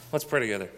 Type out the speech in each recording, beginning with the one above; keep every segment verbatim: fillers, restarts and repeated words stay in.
Let's pray together.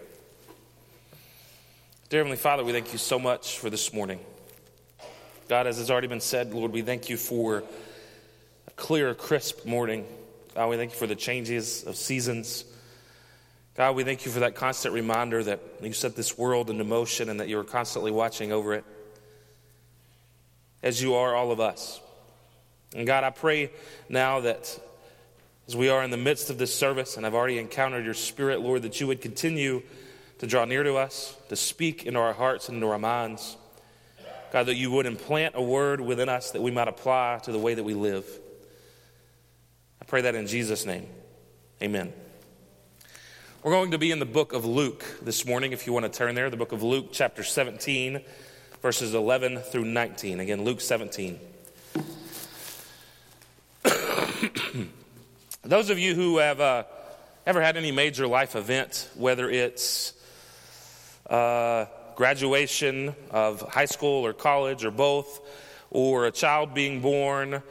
Dear Heavenly Father, we thank you so much for this morning. God, as has already been said, Lord, we thank you for a clear, crisp morning. God, we thank you for the changes of seasons. God, we thank you for that constant reminder that you set this world into motion and that you are constantly watching over it, as you are all of us. And God, I pray now that as we are in the midst of this service and I've already encountered your Spirit, Lord, that you would continue to draw near to us, to speak into our hearts and into our minds. God, that you would implant a word within us that we might apply to the way that we live. I pray that in Jesus' name. Amen. We're going to be in the book of Luke this morning, if you want to turn there. The book of Luke, chapter seventeen, verses eleven through nineteen. Again, Luke seventeen. Those of you who have uh, ever had any major life event, whether it's uh, graduation of high school or college or both, or a child being born,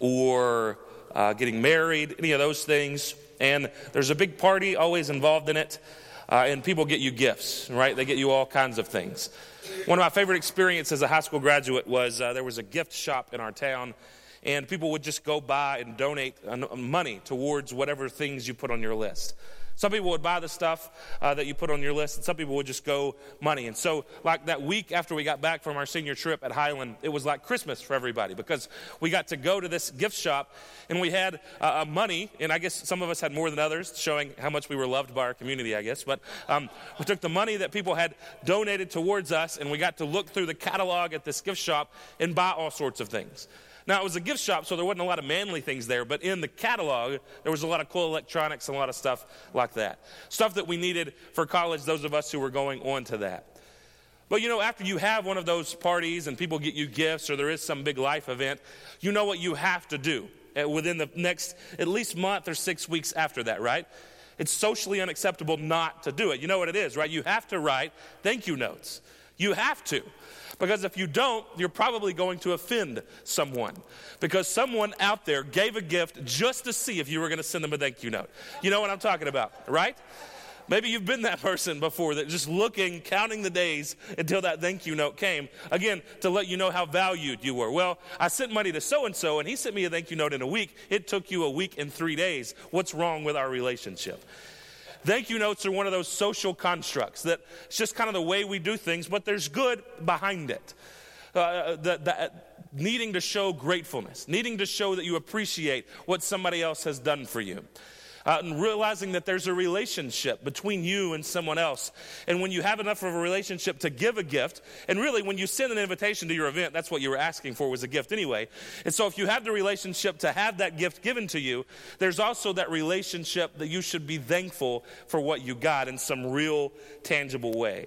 or uh, getting married, any of those things, and there's a big party always involved in it, uh, and people get you gifts, right? They get you all kinds of things. One of my favorite experiences as a high school graduate was uh, there was a gift shop in our town, and people would just go by and donate money towards whatever things you put on your list. Some people would buy the stuff uh, that you put on your list, and some people would just go money. And so like that week after we got back from our senior trip at Highland, it was like Christmas for everybody because we got to go to this gift shop, and we had uh, money, and I guess some of us had more than others, showing how much we were loved by our community, I guess. But um, we took the money that people had donated towards us, and we got to look through the catalog at this gift shop and buy all sorts of things. Now, it was a gift shop, so there wasn't a lot of manly things there, but in the catalog, there was a lot of cool electronics and a lot of stuff like that. Stuff that we needed for college, those of us who were going on to that. But, you know, after you have one of those parties and people get you gifts or there is some big life event, you know what you have to do within the next at least month or six weeks after that, right? It's socially unacceptable not to do it. You know what it is, right? You have to write thank you notes. You have to. Because if you don't, you're probably going to offend someone. Because someone out there gave a gift just to see if you were going to send them a thank you note. You know what I'm talking about, right? Maybe you've been that person before that just looking, counting the days until that thank you note came. Again, to let you know how valued you were. Well, I sent money to so-and-so and he sent me a thank you note in a week. It took you a week and three days. What's wrong with our relationship? Thank you notes are one of those social constructs that it's just kind of the way we do things, but there's good behind it. Uh, the, the, needing to show gratefulness, needing to show that you appreciate what somebody else has done for you. Uh, and realizing that there's a relationship between you and someone else. And when you have enough of a relationship to give a gift, and really when you send an invitation to your event, that's what you were asking for was a gift anyway. And so if you have the relationship to have that gift given to you, there's also that relationship that you should be thankful for what you got in some real tangible way.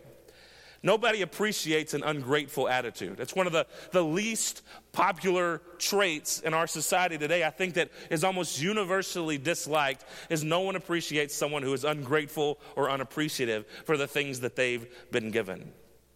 Nobody appreciates an ungrateful attitude. It's one of the, the least popular traits in our society today. I think that is almost universally disliked is no one appreciates someone who is ungrateful or unappreciative for the things that they've been given.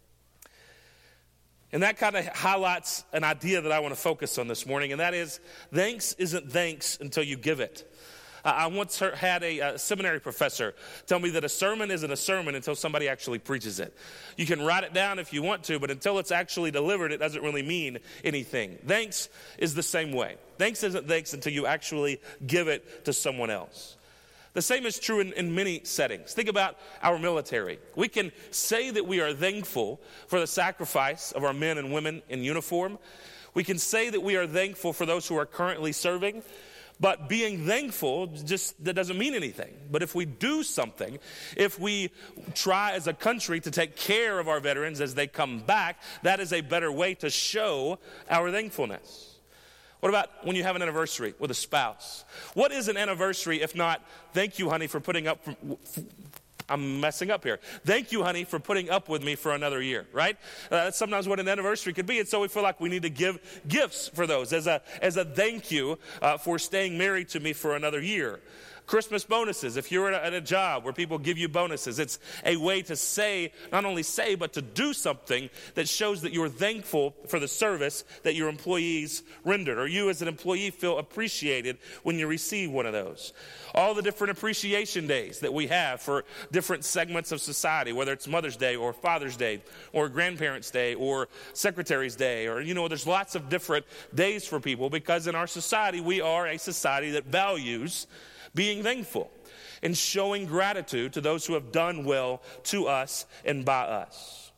And that kind of highlights an idea that I want to focus on this morning, and that is thanks isn't thanks until you give it. I once heard, had a, a seminary professor tell me that a sermon isn't a sermon until somebody actually preaches it. You can write it down if you want to, but until it's actually delivered, it doesn't really mean anything. Thanks is the same way. Thanks isn't thanks until you actually give it to someone else. The same is true in, in many settings. Think about our military. We can say that we are thankful for the sacrifice of our men and women in uniform. We can say that we are thankful for those who are currently serving. But being thankful, just that doesn't mean anything. But if we do something, if we try as a country to take care of our veterans as they come back, that is a better way to show our thankfulness. What about when you have an anniversary with a spouse? What is an anniversary if not, thank you, honey, for putting up... I'm messing up here. Thank you, honey, for putting up with me for another year, right? Uh, that's sometimes what an anniversary could be. And so we feel like we need to give gifts for those as a as a thank you uh, for staying married to me for another year. Christmas bonuses. If you're at a job where people give you bonuses, it's a way to say, not only say, but to do something that shows that you're thankful for the service that your employees rendered, or you as an employee feel appreciated when you receive one of those. All the different appreciation days that we have for different segments of society, whether it's Mother's Day or Father's Day or Grandparents' Day or Secretary's Day, or, you know, there's lots of different days for people, because in our society, we are a society that values being thankful and showing gratitude to those who have done well to us and by us.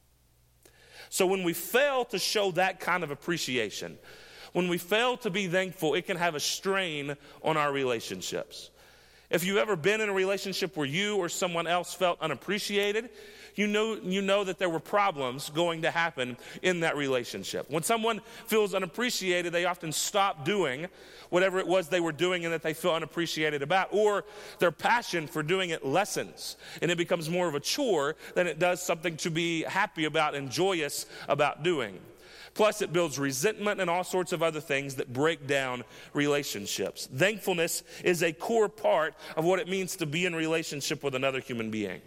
So when we fail to show that kind of appreciation, when we fail to be thankful, it can have a strain on our relationships. If you've ever been in a relationship where you or someone else felt unappreciated, you know, you know that there were problems going to happen in that relationship. When someone feels unappreciated, they often stop doing whatever it was they were doing and that they feel unappreciated about, or their passion for doing it lessens, and it becomes more of a chore than it does something to be happy about and joyous about doing. Plus, it builds resentment and all sorts of other things that break down relationships. Thankfulness is a core part of what it means to be in relationship with another human being.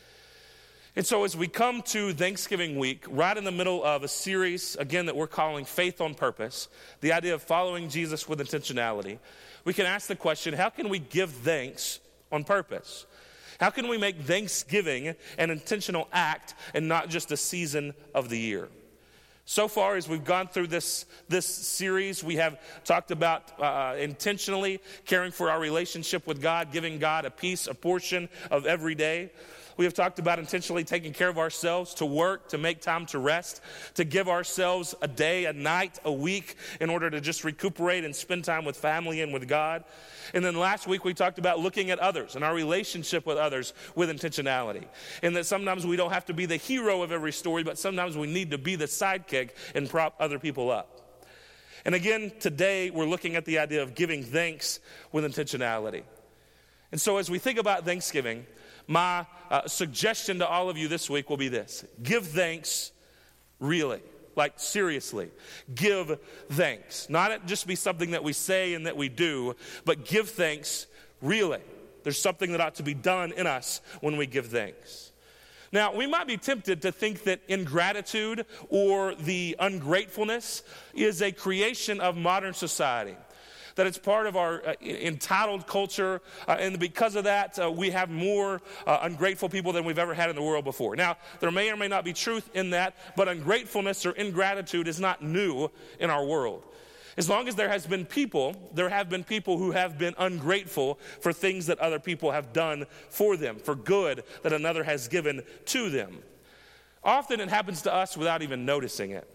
And so as we come to Thanksgiving week, right in the middle of a series, again, that we're calling Faith on Purpose, the idea of following Jesus with intentionality, we can ask the question, how can we give thanks on purpose? How can we make Thanksgiving an intentional act and not just a season of the year? So far, as we've gone through this, this series, we have talked about uh, intentionally caring for our relationship with God, giving God a piece, a portion of every day. We have talked about intentionally taking care of ourselves, to work, to make time to rest, to give ourselves a day, a night, a week in order to just recuperate and spend time with family and with God. And then last week we talked about looking at others and our relationship with others with intentionality. And that sometimes we don't have to be the hero of every story, but sometimes we need to be the sidekick and prop other people up. And again, today we're looking at the idea of giving thanks with intentionality. And so as we think about Thanksgiving, my uh, suggestion to all of you this week will be this: give thanks really, like seriously. Give thanks. Not just be something that we say and that we do, but give thanks really. There's something that ought to be done in us when we give thanks. Now, we might be tempted to think that ingratitude or the ungratefulness is a creation of modern society, that it's part of our uh, entitled culture, uh, and because of that, uh, we have more uh, ungrateful people than we've ever had in the world before. Now, there may or may not be truth in that, but ungratefulness or ingratitude is not new in our world. As long as there has been people, there have been people who have been ungrateful for things that other people have done for them, for good that another has given to them. Often it happens to us without even noticing it.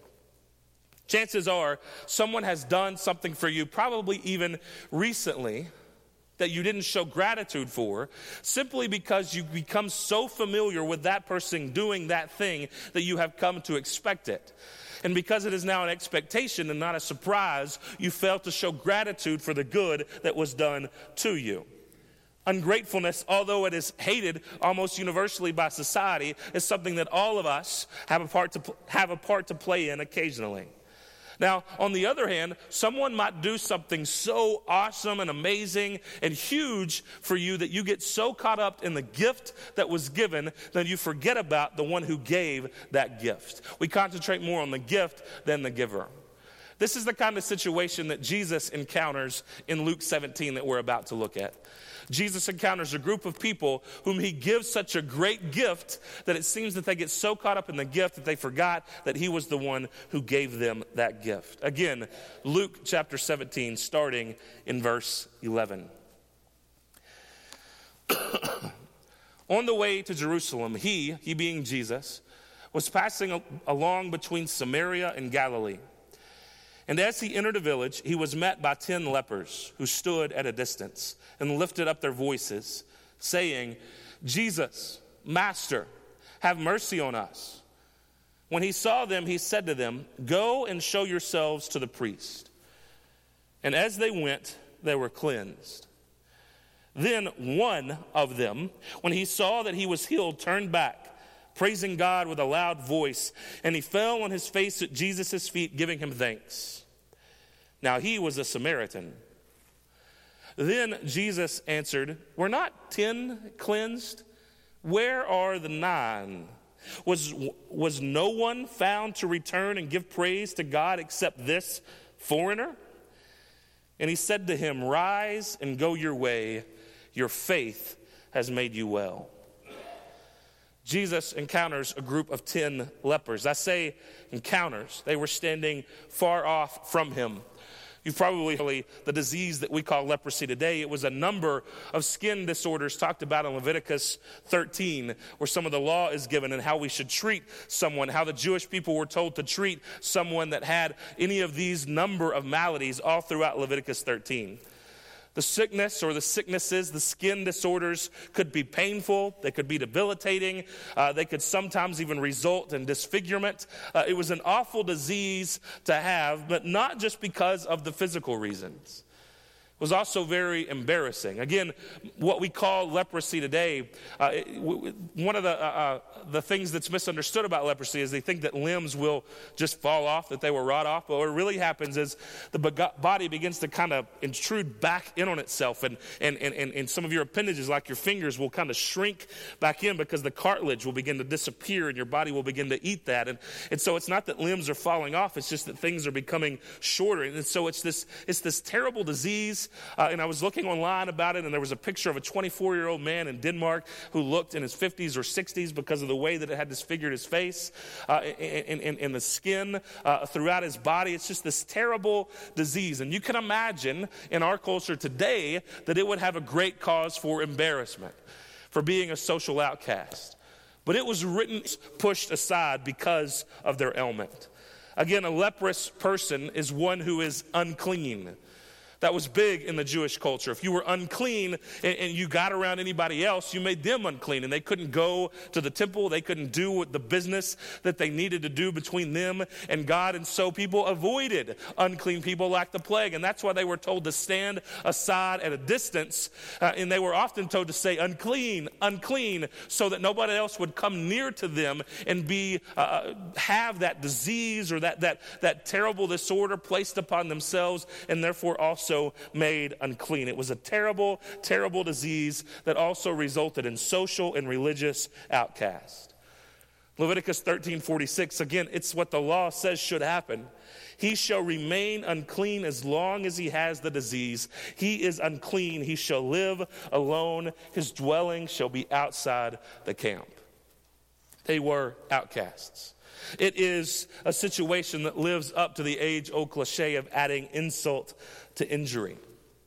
Chances are someone has done something for you, probably even recently, that you didn't show gratitude for, simply because you become so familiar with that person doing that thing that you have come to expect it. And because it is now an expectation and not a surprise, you fail to show gratitude for the good that was done to you. Ungratefulness, although it is hated almost universally by society, is something that all of us have a part to have a part to play in occasionally. Now, on the other hand, someone might do something so awesome and amazing and huge for you that you get so caught up in the gift that was given that you forget about the one who gave that gift. We concentrate more on the gift than the giver. This is the kind of situation that Jesus encounters in Luke seventeen that we're about to look at. Jesus encounters a group of people whom he gives such a great gift that it seems that they get so caught up in the gift that they forgot that he was the one who gave them that gift. Again, Luke chapter seventeen, starting in verse eleven. On the way to Jerusalem, he, he being Jesus, was passing along between Samaria and Galilee. And as he entered a village, he was met by ten lepers who stood at a distance and lifted up their voices, saying, "Jesus, Master, have mercy on us." When he saw them, he said to them, "Go and show yourselves to the priest." And as they went, they were cleansed. Then one of them, when he saw that he was healed, turned back, praising God with a loud voice, and he fell on his face at Jesus' feet, giving him thanks. Now he was a Samaritan. Then Jesus answered, "Were not ten cleansed? Where are the nine? Was, was no one found to return and give praise to God except this foreigner?" And he said to him, "Rise and go your way. Your faith has made you well." Jesus encounters a group of ten lepers. I say encounters. They were standing far off from him. You've probably heard the disease that we call leprosy today. It was a number of skin disorders talked about in Leviticus thirteen, where some of the law is given and how we should treat someone, how the Jewish people were told to treat someone that had any of these number of maladies all throughout Leviticus thirteen. The sickness or the sicknesses, the skin disorders could be painful. They could be debilitating. Uh, they could sometimes even result in disfigurement. Uh, it was an awful disease to have, but not just because of the physical reasons. It was also very embarrassing. Again, what we call leprosy today, uh, it, w- one of the uh, uh, the things that's misunderstood about leprosy is they think that limbs will just fall off, that they will rot off. But what really happens is the body begins to kind of intrude back in on itself. And, and, and, and some of your appendages, like your fingers, will kind of shrink back in because the cartilage will begin to disappear and your body will begin to eat that. And, and so it's not that limbs are falling off. It's just that things are becoming shorter. And so it's this, it's this terrible disease. Uh, and I was looking online about it, and there was a picture of a twenty-four-year-old man in Denmark who looked in his fifties or sixties because of the way that it had disfigured his face uh, and, and, and the skin uh, throughout his body. It's just this terrible disease. And you can imagine in our culture today that it would have a great cause for embarrassment, for being a social outcast. But it was written, pushed aside because of their ailment. Again, a leprous person is one who is unclean. That was big in the Jewish culture. If you were unclean and, and you got around anybody else, you made them unclean. And they couldn't go to the temple. They couldn't do the business that they needed to do between them and God. And so people avoided unclean people like the plague. And that's why they were told to stand aside at a distance. Uh, and they were often told to say unclean, unclean, so that nobody else would come near to them and be uh, have that disease or that, that, that terrible disorder placed upon themselves, and therefore also made unclean. It was a terrible, terrible disease that also resulted in social and religious outcast. Leviticus thirteen forty-six, again, it's what the law says should happen. He shall remain unclean as long as he has the disease. He is unclean. He shall live alone. His dwelling shall be outside the camp. They were outcasts. It is a situation that lives up to the age-old cliche of adding insult to injury.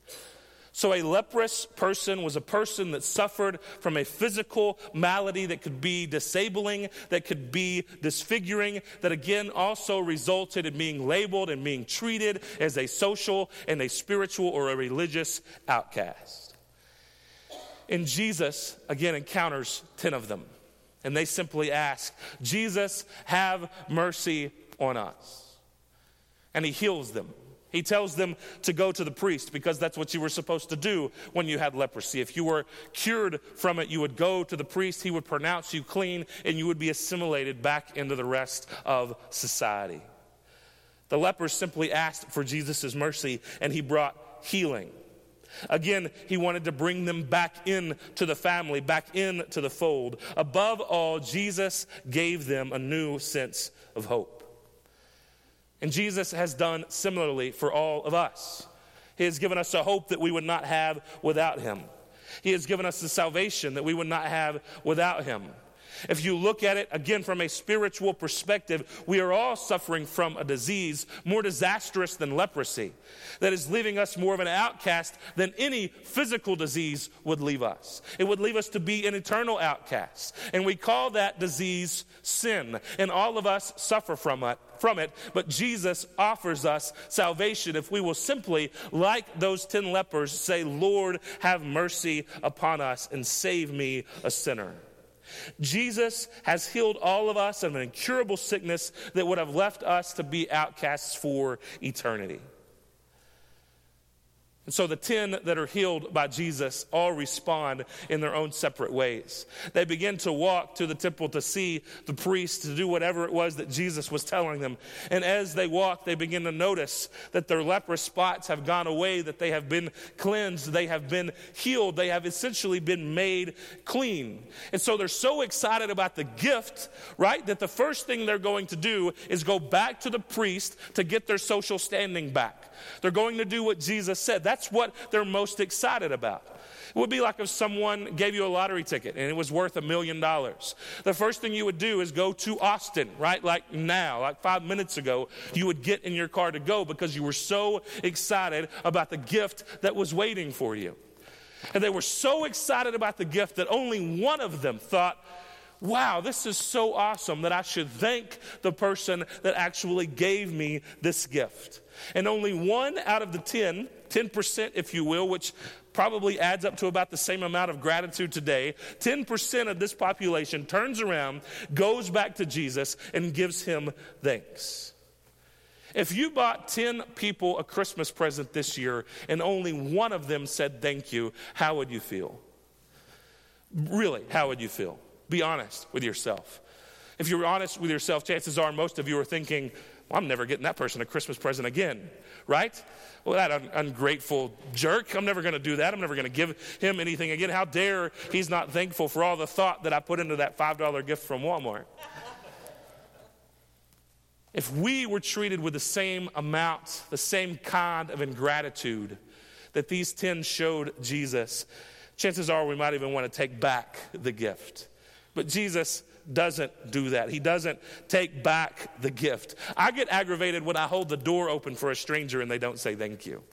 So a leprous person was a person that suffered from a physical malady that could be disabling, that could be disfiguring, that again also resulted in being labeled and being treated as a social and a spiritual or a religious outcast. And Jesus, again, encounters ten of them. And they simply ask, Jesus, have mercy on us. And he heals them. He tells them to go to the priest because that's what you were supposed to do when you had leprosy. If you were cured from it, you would go to the priest. He would pronounce you clean and you would be assimilated back into the rest of society. The lepers simply asked for Jesus' mercy and he brought healing. Again, he wanted to bring them back into the family, back into the fold. Above all, Jesus gave them a new sense of hope. And Jesus has done similarly for all of us. He has given us a hope that we would not have without him. He has given us the salvation that we would not have without him. If you look at it, again, from a spiritual perspective, we are all suffering from a disease more disastrous than leprosy that is leaving us more of an outcast than any physical disease would leave us. It would leave us to be an eternal outcast. And we call that disease sin. And all of us suffer from it. From it, but Jesus offers us salvation if we will simply, like those ten lepers, say, Lord, have mercy upon us and save me, a sinner. Jesus has healed all of us of an incurable sickness that would have left us to be outcasts for eternity. And so the ten that are healed by Jesus all respond in their own separate ways. They begin to walk to the temple to see the priest, to do whatever it was that Jesus was telling them. And as they walk, they begin to notice that their leprous spots have gone away, that they have been cleansed, they have been healed, they have essentially been made clean. And so they're so excited about the gift, right, that the first thing they're going to do is go back to the priest to get their social standing back. They're going to do what Jesus said. That's what they're most excited about. It would be like if someone gave you a lottery ticket and it was worth a million dollars. The first thing you would do is go to Austin, right? Like now, like five minutes ago, you would get in your car to go because you were so excited about the gift that was waiting for you. And they were so excited about the gift that only one of them thought, wow, this is so awesome that I should thank the person that actually gave me this gift. And only one out of the ten, ten percent if you will, which probably adds up to about the same amount of gratitude today, ten percent of this population turns around, goes back to Jesus, and gives him thanks. If you bought ten people a Christmas present this year and only one of them said thank you, how would you feel? Really, how would you feel? Be honest with yourself. If you're honest with yourself, chances are most of you are thinking, well, I'm never getting that person a Christmas present again, right? Well, that un- ungrateful jerk, I'm never going to do that. I'm never going to give him anything again. How dare he's not thankful for all the thought that I put into that five dollar gift from Walmart. If we were treated with the same amount, the same kind of ingratitude that these ten showed Jesus, chances are we might even want to take back the gift. But Jesus doesn't do that. He doesn't take back the gift. I get aggravated when I hold the door open for a stranger and they don't say thank you.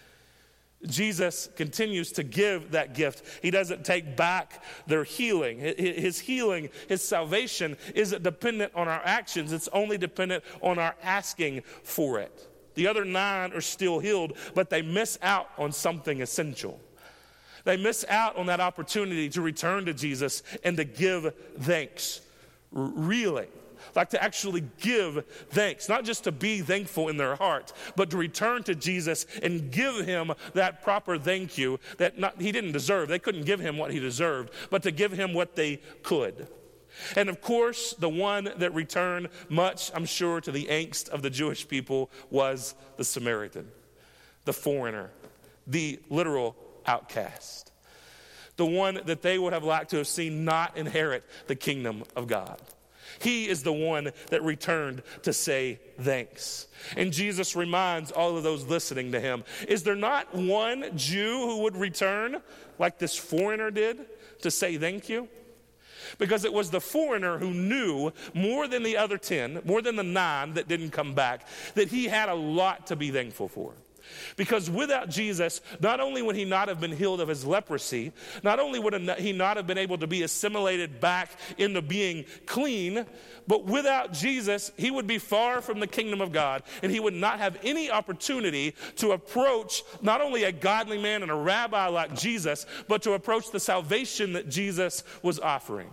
Jesus continues to give that gift. He doesn't take back their healing. His healing, his salvation isn't dependent on our actions. It's only dependent on our asking for it. The other nine are still healed, but they miss out on something essential. They miss out on that opportunity to return to Jesus and to give thanks. Really. Like to actually give thanks. Not just to be thankful in their heart, but to return to Jesus and give him that proper thank you that not, he didn't deserve. They couldn't give him what he deserved, but to give him what they could. And of course, the one that returned much, I'm sure, to the angst of the Jewish people was the Samaritan, the foreigner, the literal outcast, the one that they would have liked to have seen not inherit the kingdom of God. He is the one that returned to say thanks. And Jesus reminds all of those listening to him, is there not one Jew who would return like this foreigner did to say thank you? Because it was the foreigner who knew more than the other ten, more than the nine that didn't come back, that he had a lot to be thankful for. Because without Jesus, not only would he not have been healed of his leprosy, not only would he not have been able to be assimilated back into being clean, but without Jesus, he would be far from the kingdom of God, and he would not have any opportunity to approach not only a godly man and a rabbi like Jesus, but to approach the salvation that Jesus was offering.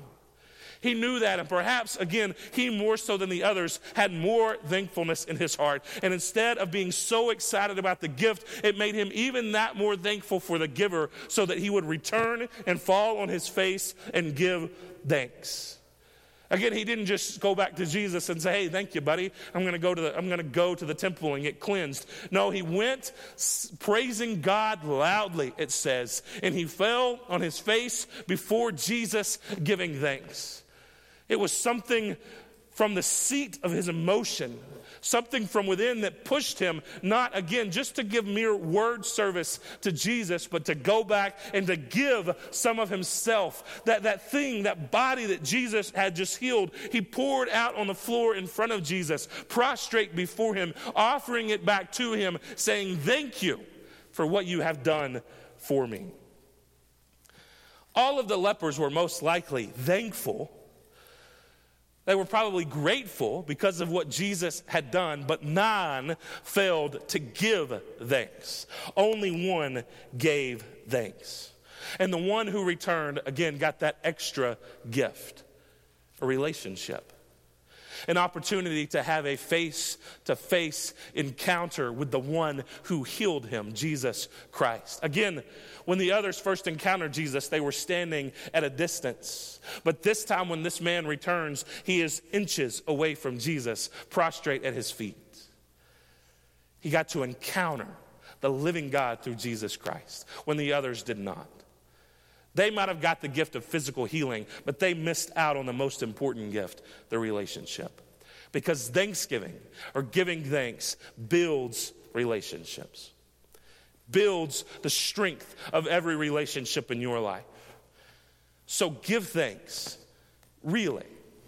He knew that, and perhaps, again, he more so than the others had more thankfulness in his heart. And instead of being so excited about the gift, it made him even that more thankful for the giver so that he would return and fall on his face and give thanks. Again, he didn't just go back to Jesus and say, hey, thank you, buddy. I'm going to go to the, I'm going to go to the temple and get cleansed. No, he went praising God loudly, it says, and he fell on his face before Jesus giving thanks. It was something from the seat of his emotion, something from within that pushed him not, again, just to give mere word service to Jesus, but to go back and to give some of himself. That, that thing, that body that Jesus had just healed, he poured out on the floor in front of Jesus, prostrate before him, offering it back to him, saying, thank you for what you have done for me. All of the lepers were most likely thankful. They were probably grateful because of what Jesus had done, but nine failed to give thanks. Only one gave thanks. And the one who returned, again, got that extra gift, a relationship. An opportunity to have a face-to-face encounter with the one who healed him, Jesus Christ. Again, when the others first encountered Jesus, they were standing at a distance. But this time when this man returns, he is inches away from Jesus, prostrate at his feet. He got to encounter the living God through Jesus Christ when the others did not. They might have got the gift of physical healing, but they missed out on the most important gift, the relationship. Because thanksgiving or giving thanks builds relationships. Builds the strength of every relationship in your life. So give thanks, really.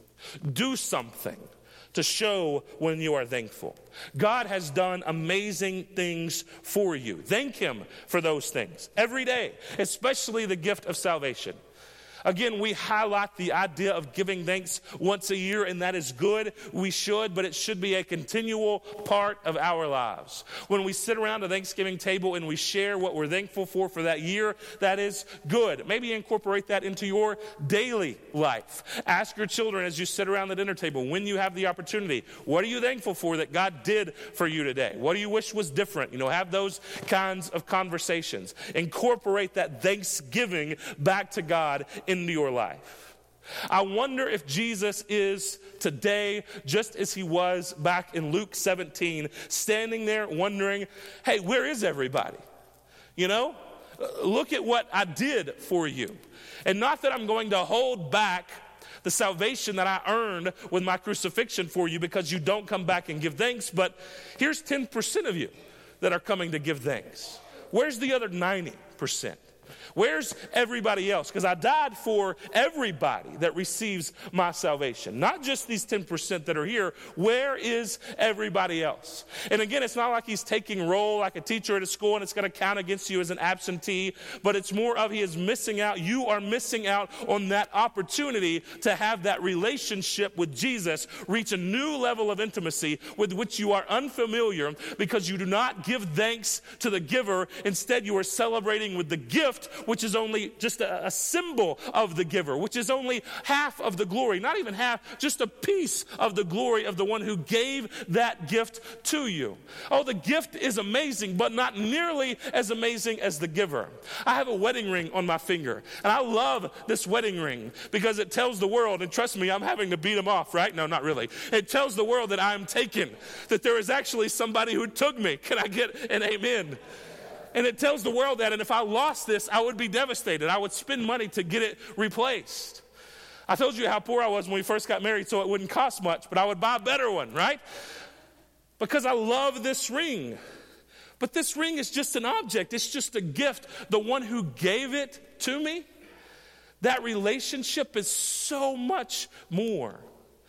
Do something to show when you are thankful. God has done amazing things for you. Thank him for those things every day, especially the gift of salvation. Again, we highlight the idea of giving thanks once a year, and that is good. We should, but it should be a continual part of our lives. When we sit around a Thanksgiving table and we share what we're thankful for for that year, that is good. Maybe incorporate that into your daily life. Ask your children as you sit around the dinner table, when you have the opportunity, what are you thankful for that God did for you today? What do you wish was different? You know, have those kinds of conversations. Incorporate that thanksgiving back to God in into your life. I wonder if Jesus is today just as he was back in Luke seventeen, standing there wondering, hey, where is everybody? You know, look at what I did for you. And not that I'm going to hold back the salvation that I earned with my crucifixion for you because you don't come back and give thanks, but here's ten percent of you that are coming to give thanks. Where's the other ninety percent? Where's everybody else? Because I died for everybody that receives my salvation. Not just these ten percent that are here. Where is everybody else? And again, it's not like he's taking roll like a teacher at a school and it's going to count against you as an absentee. But it's more of he is missing out. You are missing out on that opportunity to have that relationship with Jesus reach a new level of intimacy with which you are unfamiliar because you do not give thanks to the giver. Instead, you are celebrating with the gift, which is only just a, a symbol of the giver, which is only half of the glory, not even half, just a piece of the glory of the one who gave that gift to you. Oh, the gift is amazing, but not nearly as amazing as the giver. I have a wedding ring on my finger, and I love this wedding ring because it tells the world, and trust me, I'm having to beat them off, right? No, not really. It tells the world that I'm taken, that there is actually somebody who took me. Can I get an amen? And it tells the world that, and if I lost this, I would be devastated. I would spend money to get it replaced. I told you how poor I was when we first got married, so it wouldn't cost much, but I would buy a better one, right? Because I love this ring. But this ring is just an object. It's just a gift. The one who gave it to me, that relationship is so much more.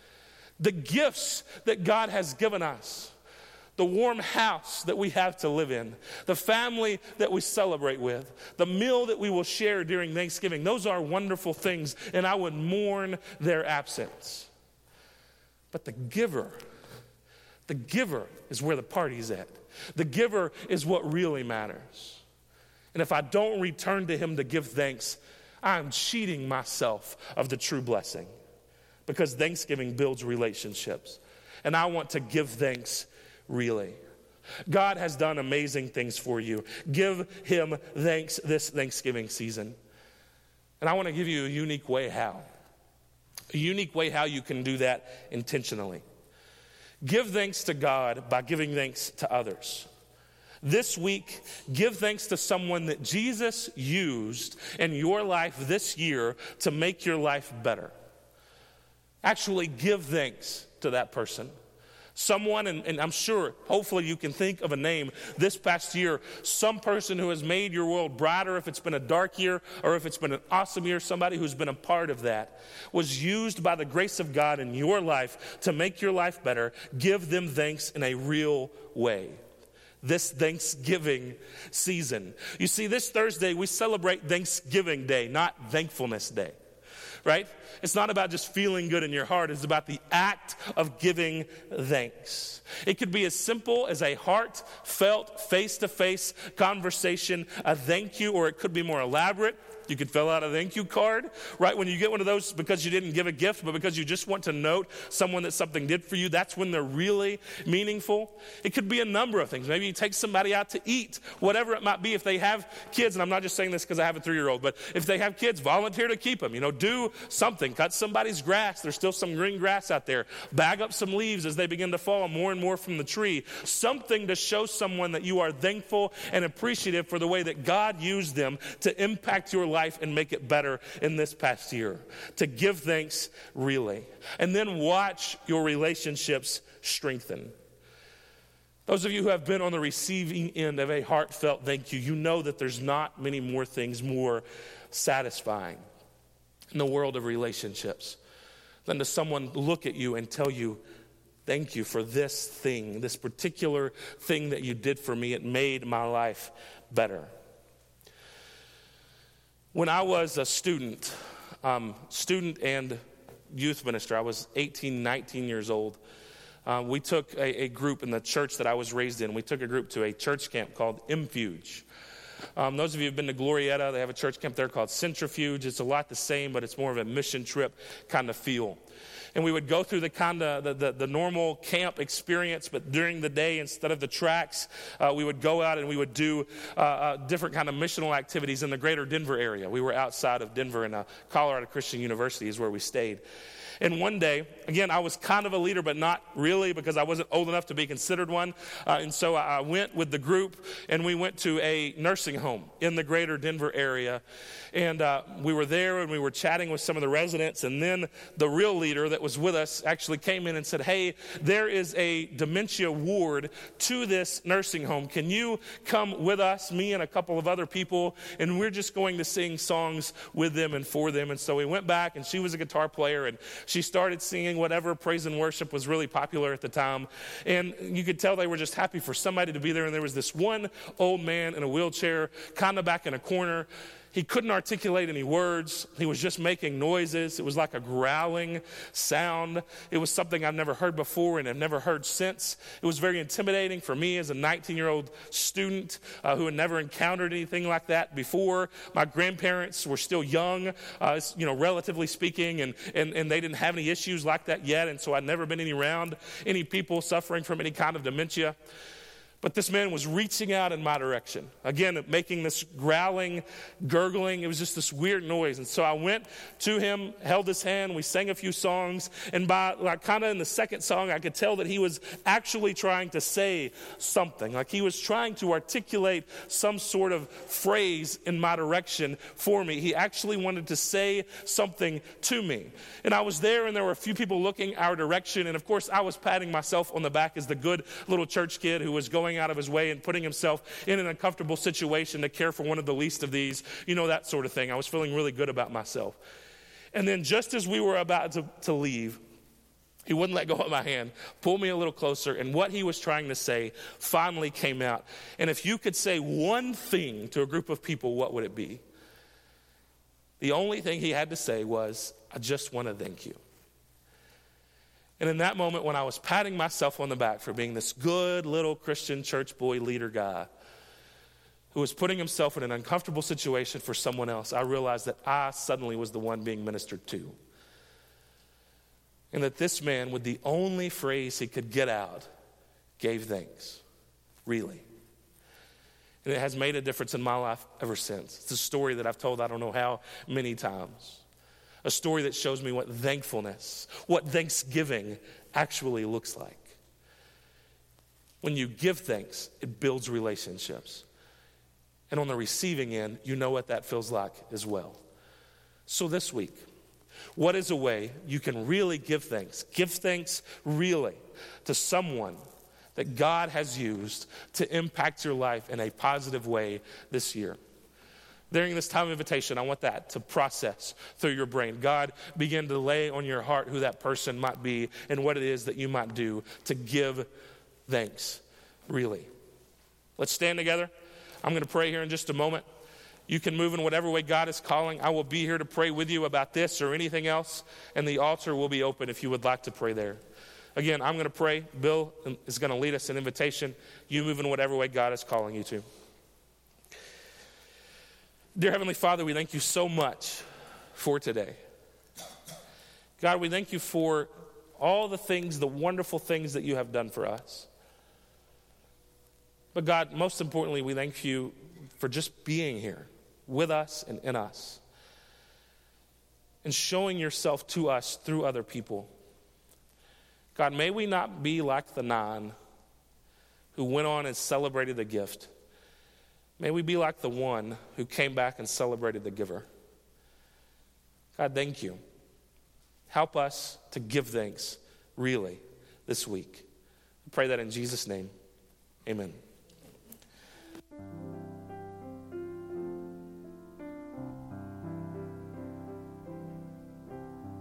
The gifts that God has given us. The warm house that we have to live in, the family that we celebrate with, the meal that we will share during Thanksgiving. Those are wonderful things, and I would mourn their absence. But the giver, the giver is where the party's at. The giver is what really matters. And if I don't return to him to give thanks, I'm cheating myself of the true blessing. Because Thanksgiving builds relationships. And I want to give thanks really. God has done amazing things for you. Give him thanks this Thanksgiving season. And I want to give you a unique way how. A unique way how you can do that intentionally. Give thanks to God by giving thanks to others. This week, give thanks to someone that Jesus used in your life this year to make your life better. Actually, give thanks to that person. Someone, and, and I'm sure, hopefully you can think of a name this past year, some person who has made your world brighter, if it's been a dark year or if it's been an awesome year, somebody who's been a part of that, was used by the grace of God in your life to make your life better. Give them thanks in a real way. This Thanksgiving season. You see, this Thursday we celebrate Thanksgiving Day, not Thankfulness Day. Right? It's not about just feeling good in your heart. It's about the act of giving thanks. It could be as simple as a heartfelt, face-to-face conversation, a thank you, or it could be more elaborate. You could fill out a thank you card, right? When you get one of those because you didn't give a gift, but because you just want to note someone that something did for you, that's when they're really meaningful. It could be a number of things. Maybe you take somebody out to eat, whatever it might be. If they have kids, and I'm not just saying this because I have a three-year-old, but if they have kids, volunteer to keep them. You know, do something. Cut somebody's grass. There's still some green grass out there. Bag up some leaves as they begin to fall more and more from the tree. Something to show someone that you are thankful and appreciative for the way that God used them to impact your life. Life and make it better in this past year. To give thanks really. And then watch your relationships strengthen. Those of you who have been on the receiving end of a heartfelt thank you, you know that there's not many more things more satisfying in the world of relationships than to someone look at you and tell you, thank you for this thing, this particular thing that you did for me. It made my life better. When I was a student, um, student and youth minister, I was eighteen, nineteen years old. Uh, we took a, a group in the church that I was raised in. We took a group to a church camp called Infuge. Um, those of you who have been to Glorieta, they have a church camp there called Centrifuge. It's a lot the same, but it's more of a mission trip kind of feel. And we would go through the kind of the, the, the normal camp experience, but during the day, instead of the tracks, uh, we would go out and we would do uh, uh, different kind of missional activities in the greater Denver area. We were outside of Denver, and uh, Colorado Christian University is where we stayed. And one day, again, I was kind of a leader, but not really, because I wasn't old enough to be considered one. Uh, and so I went with the group, and we went to a nursing home in the greater Denver area. And uh, we were there, and we were chatting with some of the residents. And then the real leader that was with us actually came in and said, hey, there is a dementia ward to this nursing home. Can you come with us, me and a couple of other people? And we're just going to sing songs with them and for them. And so we went back, and she was a guitar player, and she started singing whatever praise and worship was really popular at the time. And you could tell they were just happy for somebody to be there. And there was this one old man in a wheelchair, kind of back in a corner. He couldn't articulate any words. He was just making noises. It was like a growling sound. It was something I've never heard before and have never heard since. It was very intimidating for me as a nineteen-year-old student uh, who had never encountered anything like that before. My grandparents were still young, uh, you know, relatively speaking, and, and, and they didn't have any issues like that yet, and so I'd never been any around any people suffering from any kind of dementia. But this man was reaching out in my direction. Again, making this growling, gurgling. It was just this weird noise. And so I went to him, held his hand. We sang a few songs. And by like kind of in the second song, I could tell that he was actually trying to say something. Like he was trying to articulate some sort of phrase in my direction for me. He actually wanted to say something to me. And I was there, and there were a few people looking our direction. And of course, I was patting myself on the back as the good little church kid who was going out of his way and putting himself in an uncomfortable situation to care for one of the least of these, you know, that sort of thing. I was feeling really good about myself. And then just as we were about to, to leave, he wouldn't let go of my hand, pulled me a little closer, and what he was trying to say finally came out. And if you could say one thing to a group of people, what would it be? The only thing he had to say was, I just want to thank you. And in that moment, when I was patting myself on the back for being this good little Christian church boy leader guy who was putting himself in an uncomfortable situation for someone else, I realized that I suddenly was the one being ministered to. And that this man, with the only phrase he could get out, gave thanks. Really. And it has made a difference in my life ever since. It's a story that I've told I don't know how many times. A story that shows me what thankfulness, what thanksgiving actually looks like. When you give thanks, it builds relationships. And on the receiving end, you know what that feels like as well. So this week, what is a way you can really give thanks? Give thanks really to someone that God has used to impact your life in a positive way this year. During this time of invitation, I want that to process through your brain. God, begin to lay on your heart who that person might be and what it is that you might do to give thanks, really. Let's stand together. I'm going to pray here in just a moment. You can move in whatever way God is calling. I will be here to pray with you about this or anything else, and the altar will be open if you would like to pray there. Again, I'm going to pray. Bill is going to lead us in invitation. You move in whatever way God is calling you to. Dear Heavenly Father, we thank you so much for today. God, we thank you for all the things, the wonderful things that you have done for us. But God, most importantly, we thank you for just being here with us and in us and showing yourself to us through other people. God, may we not be like the nine who went on and celebrated the gift. May we be like the one who came back and celebrated the giver. God, thank you. Help us to give thanks, really, this week. I pray that in Jesus' name. Amen.